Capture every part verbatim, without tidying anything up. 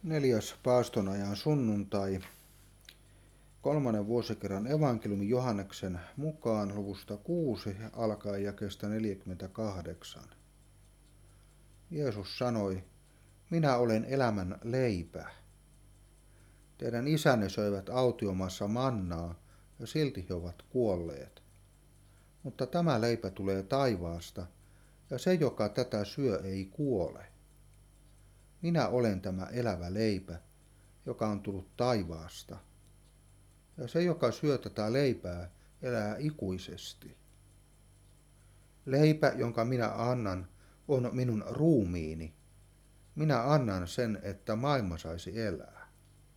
Neljäs paastonajan sunnuntai, kolmannen vuosikerran evankeliumi Johanneksen mukaan luvusta kuusi alkaen jakeesta neljäkymmentäkahdeksan. Jeesus sanoi, minä olen elämän leipä. Teidän isänne söivät autiomaassa mannaa ja silti he ovat kuolleet. Mutta tämä leipä tulee taivaasta ja se, joka tätä syö, ei kuole. Minä olen tämä elävä leipä, joka on tullut taivaasta. Ja se, joka syö tätä leipää, elää ikuisesti. Leipä, jonka minä annan, on minun ruumiini. Minä annan sen, että maailma saisi elää.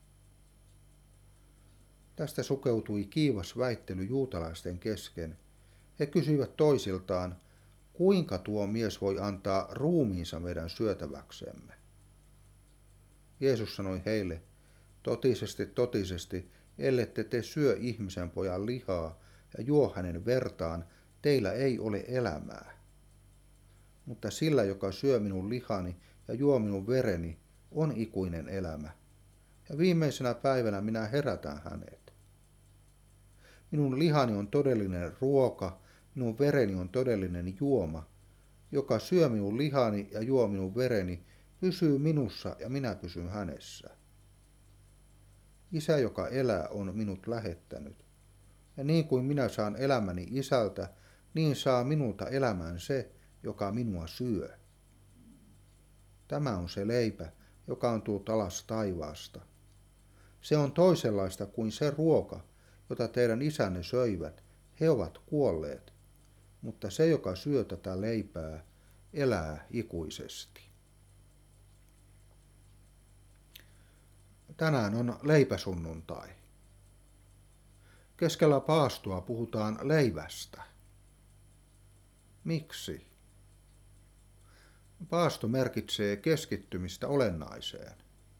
Tästä sukeutui kiivas väittely juutalaisten kesken. He kysyivät toisiltaan, kuinka tuo mies voi antaa ruumiinsa meidän syötäväksemme. Jeesus sanoi heille, totisesti, totisesti, ellette te syö ihmisen pojan lihaa ja juo hänen vertaan, teillä ei ole elämää. Mutta sillä, joka syö minun lihani ja juo minun vereni, on ikuinen elämä. Ja viimeisenä päivänä minä herätän hänet. Minun lihani on todellinen ruoka, minun vereni on todellinen juoma. Joka syö minun lihani ja juo minun vereni, pysyy minussa ja minä pysyn hänessä. Isä, joka elää, on minut lähettänyt. Ja niin kuin minä saan elämäni isältä, niin saa minulta elämän se, joka minua syö. Tämä on se leipä, joka on tullut alas taivaasta. Se on toisenlaista kuin se ruoka, jota teidän isänne söivät. He ovat kuolleet, mutta se, joka syö tätä leipää, elää ikuisesti. Tänään on leipäsunnuntai. Keskellä paastoa puhutaan leivästä. Miksi? Paasto merkitsee keskittymistä olennaiseen.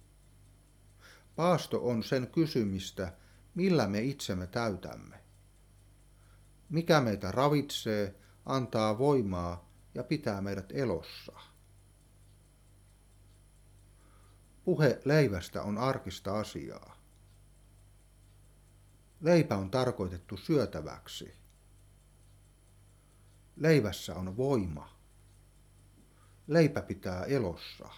Paasto on sen kysymistä, millä me itsemme täytämme. Mikä meitä ravitsee, antaa voimaa ja pitää meidät elossa. Puhe leivästä on arkista asiaa. Leipä on tarkoitettu syötäväksi. Leivässä on voima. Leipä pitää elossa.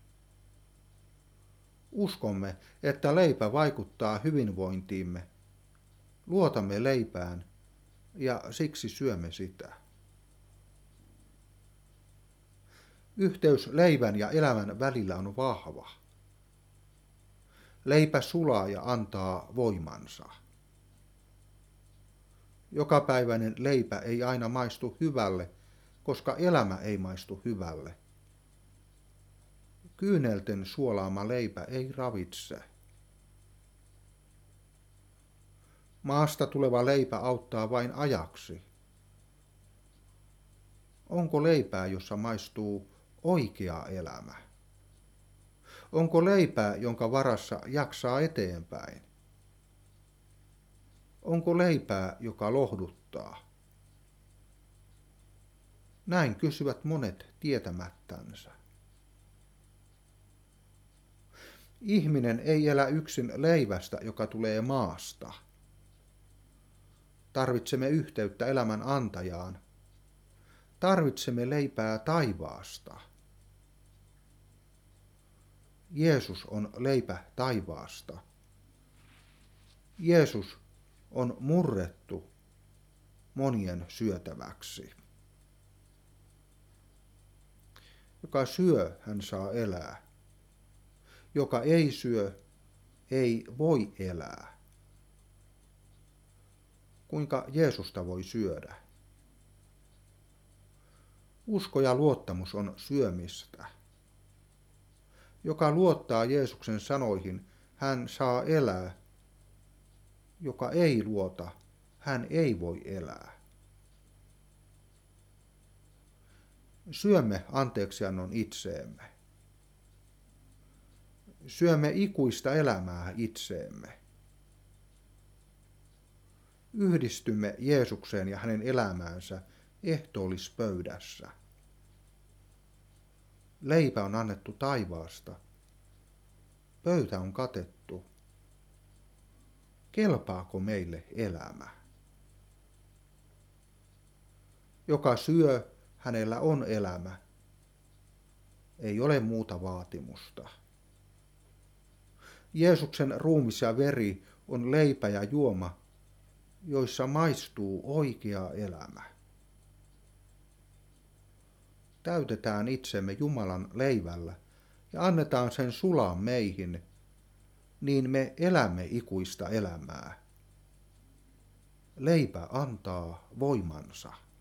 Uskomme, että leipä vaikuttaa hyvinvointiimme. Luotamme leipään ja siksi syömme sitä. Yhteys leivän ja elämän välillä on vahva. Leipä sulaa ja antaa voimansa. Jokapäiväinen leipä ei aina maistu hyvälle, koska elämä ei maistu hyvälle. Kyynelten suolaama leipä ei ravitse. Maasta tuleva leipä auttaa vain ajaksi. Onko leipää, jossa maistuu oikea elämä? Onko leipää, jonka varassa jaksaa eteenpäin? Onko leipää, joka lohduttaa? Näin kysyvät monet tietämättänsä. Ihminen ei elä yksin leivästä, joka tulee maasta. Tarvitsemme yhteyttä elämän antajaan. Tarvitsemme leipää taivaasta. Jeesus on leipä taivaasta. Jeesus on murrettu monien syötäväksi. Joka syö, hän saa elää. Joka ei syö, ei voi elää. Kuinka Jeesusta voi syödä? Usko ja luottamus on syömistä. Joka luottaa Jeesuksen sanoihin, hän saa elää. Joka ei luota, hän ei voi elää. Syömme anteeksiannon itseemme. Syömme ikuista elämää itseemme. Yhdistymme Jeesukseen ja hänen elämäänsä ehtoollispöydässä. Leipä on annettu taivaasta. Pöytä on katettu. Kelpaako meille elämä? Joka syö, hänellä on elämä. Ei ole muuta vaatimusta. Jeesuksen ruumis ja veri on leipä ja juoma, joissa maistuu oikea elämä. Täytetään itsemme Jumalan leivällä ja annetaan sen sulaa meihin, niin me elämme ikuista elämää. Leipä antaa voimansa.